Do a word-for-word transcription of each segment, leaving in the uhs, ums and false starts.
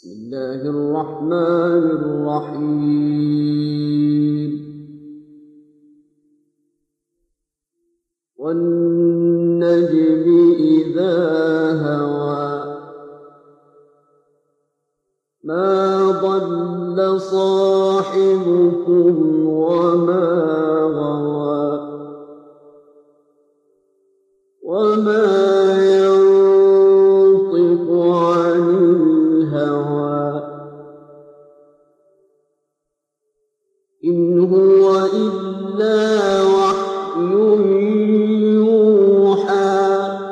بسم الله الرحمن الرحيم والنجم إذا هوى ما ضل صاحبكم وما غوى وما ينطق عن الهوى إن هو إلا وحي يوحى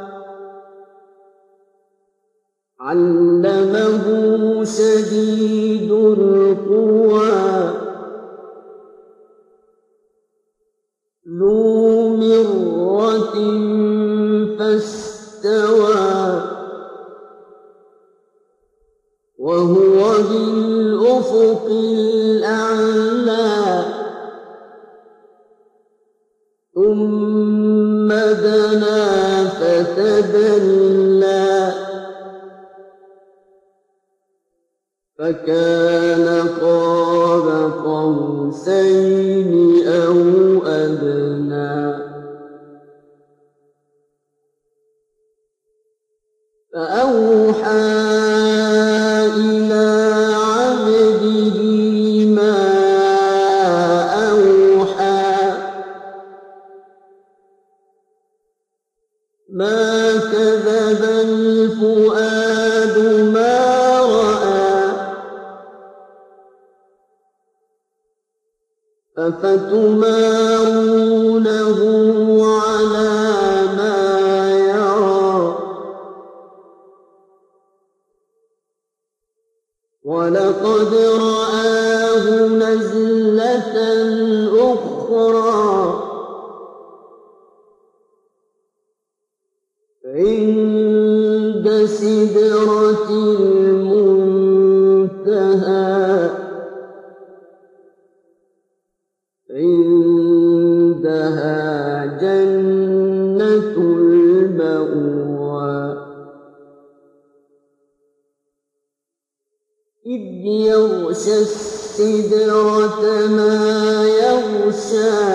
علمه شديد القوى ذو مرة فاستوى وهو بالأفق الأعلى ثم دنا فتدلى فكان قاب قوسين أو أدنى فأوحى إلى عبده ما أوحى ما كذب الفؤاد ما رأى أفتمارونه على ما يرى ولقد رآه نزلة أخرى عند سدرة المنتهى عندها جنة المأوى إذ يغشى السدرة ما يغشى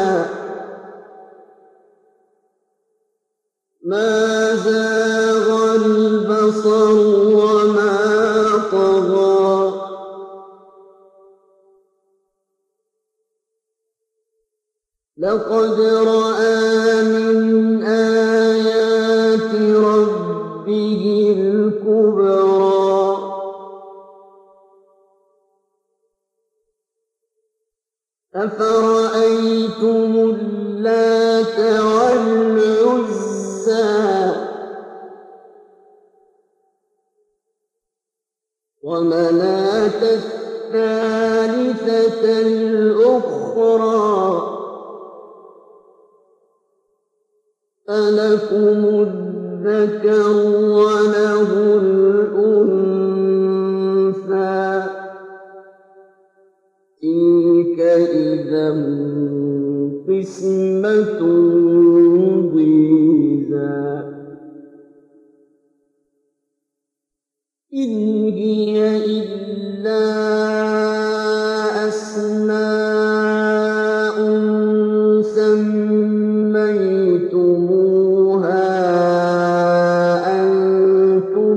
ما زاغ البصر وما طغى لقد رأى من آيات ربه الكبرى أفرأيتم اللات والعزى ومناة الثالثة الأخرى ألكم الذكر وله الأنثى تلك إذا قسمة ضيزى إن هي إلا أسماء سميتموها أنتم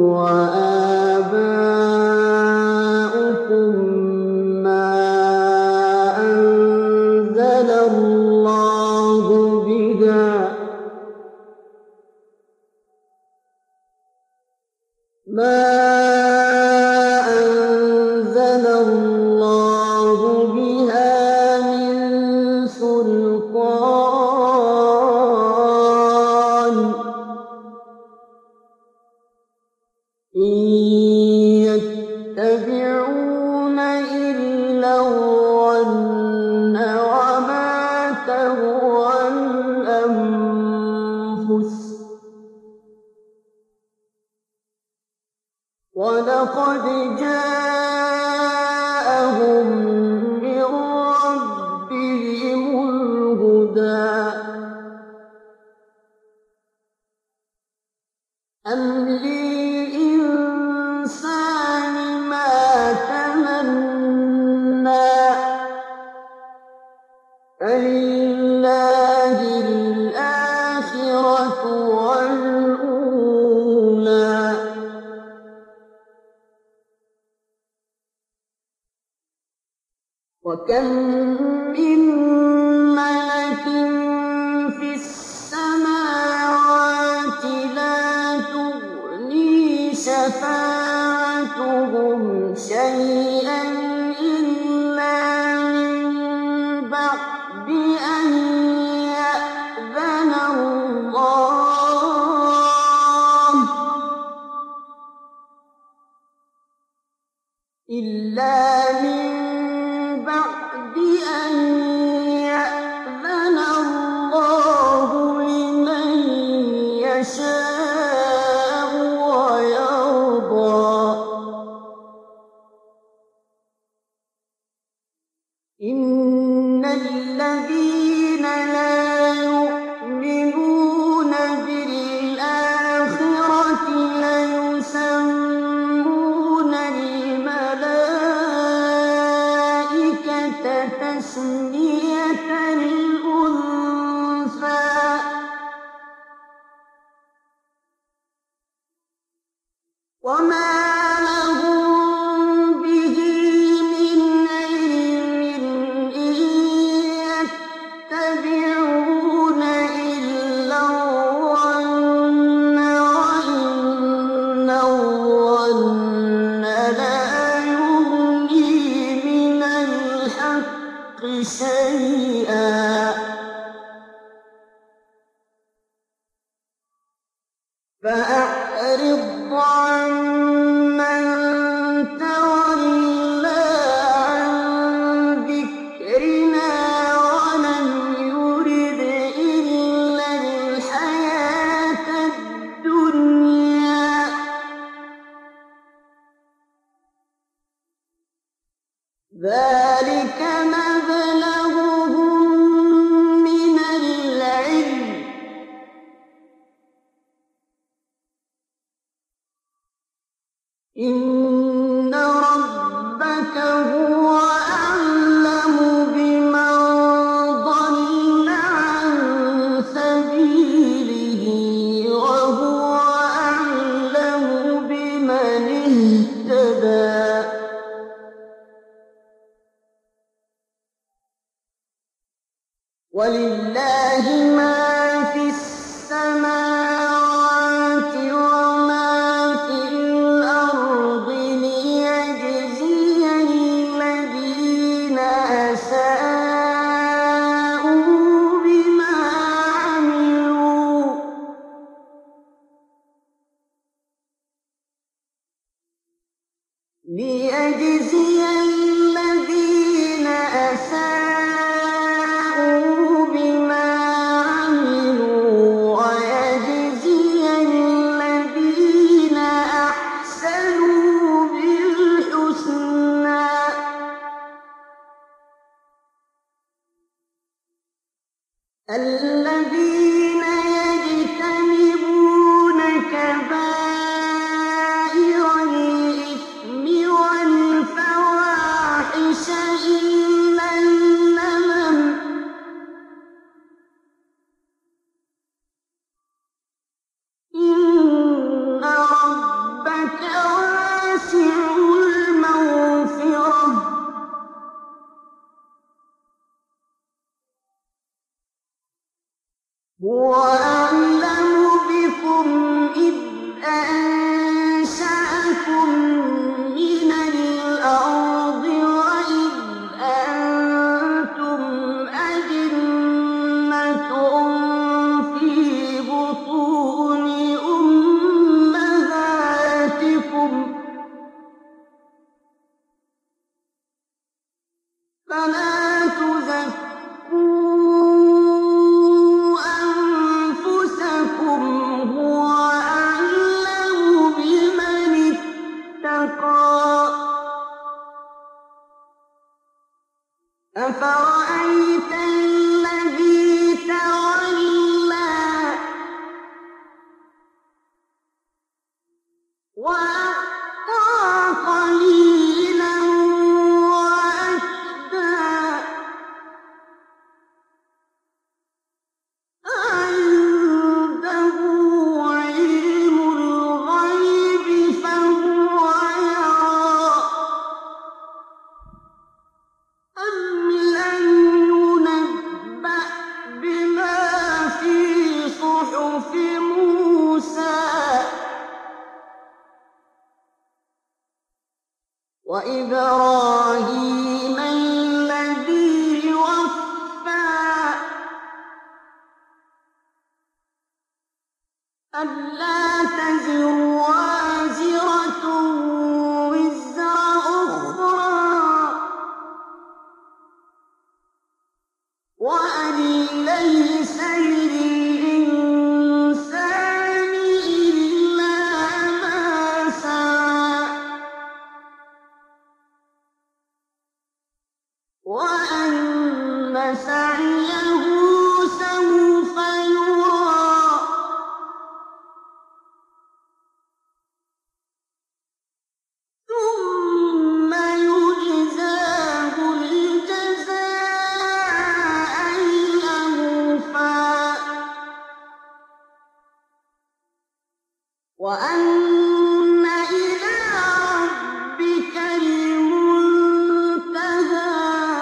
وآباؤكم ما أنزل الله بها ما أنزل الله بها من سلطان إن يتبعون إلا الظن وما تهوى الأنفس ولقد جاءهم من ربهم الهدى أم للإنسان ما وكم من ملك في السماوات لا تغني شفاعتهم شيئا إلا من بعد أن يأذن الله إلا من بعد أن يأذن الله لمن يشاء ويرضى إن الذين لا يؤمنون بالآخرة ليسمون الملائكة تسمية الأنثى وما لهم به من علم إن يتبعون إلا الظن وإن الظن لا يغني من الحق شيئا فأعرض عمن تولى عن ذكرنا ولم يرد إلا الحياة الدنيا ذلك مبلغهم من العلم إن ربك هو أعلم بمن ضل عن سبيله وهو أعلم بمن اهتدى ولله ما في السماوات وما في الأرض ليجزي الذين أساءوا بما عملوا ليجزي الذين أساءوا بما عملوا ويجزي الذين أحسنوا بالحسنى الذين يجتنبون كبائر الإثم والفواحش إلا اللمم إن ربك واسع المغفرة هو أعلم بكم إذ أنشأكم من الأرض وإذ أنتم أجنة في بطون أمهاتكم فلا تزكوا أنفسكم هو أعلم بمن اتقى أفرأيت الذي تولى وأعطى قليلا وأكدى عنده علم الغيب فهو يرى وإبراهيم الذي وفى ألا تزر وازرة وزر أخرى وأن ليس للإنسان إلا ما سعى وأن سعيه سوف يرى ثم يجزاه الجزاء الأوفى وأن إلى ربك المنتهى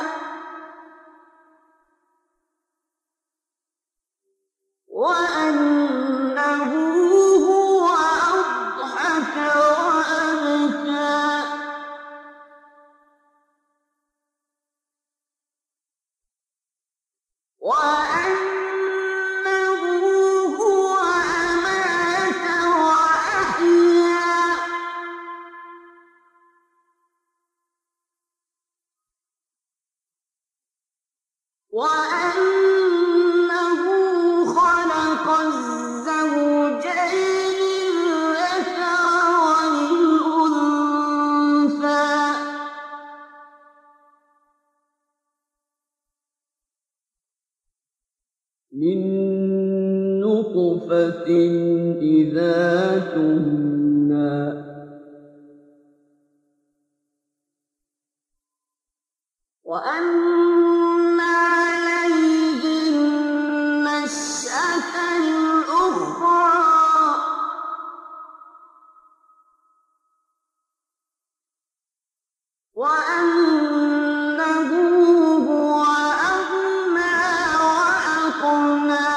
وأنه هو أضحك وأبكى وأنه هو أمات وأحيا وأنه خلق الزوجين الذكر والأنثى من نطفة إذا تمنى وأن عليه النشأة الأخرى وأنه هو أغنى وأقنى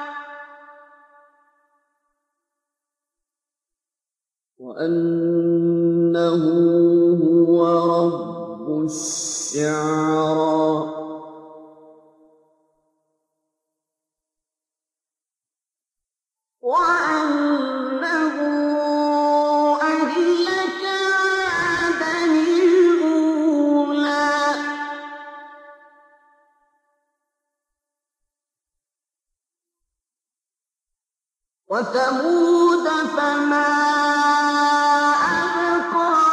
وأنه هو رب الشعرى وأنه أهلك عادا الأولى وثمود فما أبقى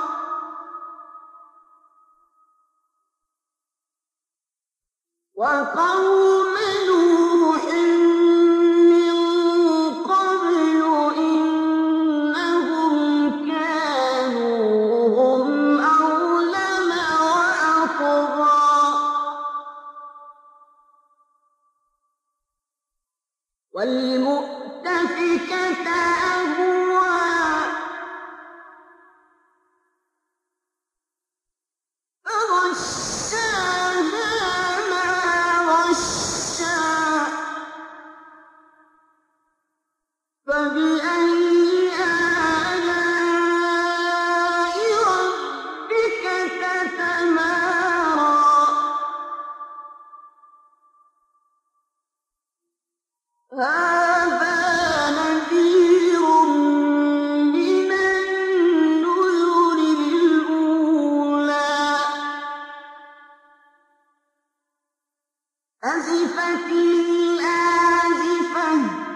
وقوم نوح من قبل إنهم كانوا هم أظلم وأطغى والمؤتفكة أهوى فغشاها ما غشى فبأي آلاء ربك تتمارى هذا نذير من النذر الأولى أزفت الآزفة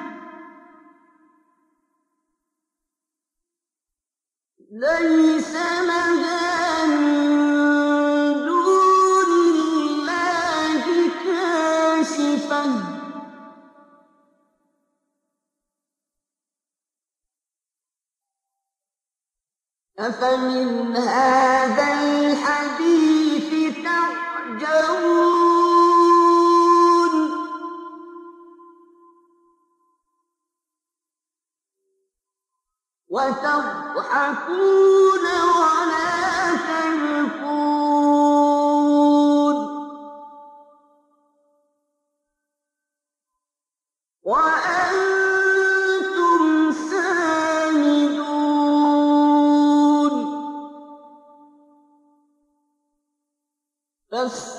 ليس لها من دون الله كاشفة أفمن هذا الحديث تعجبون وتضحكون ولا تبكون وأنتم سامدون فاستمعوا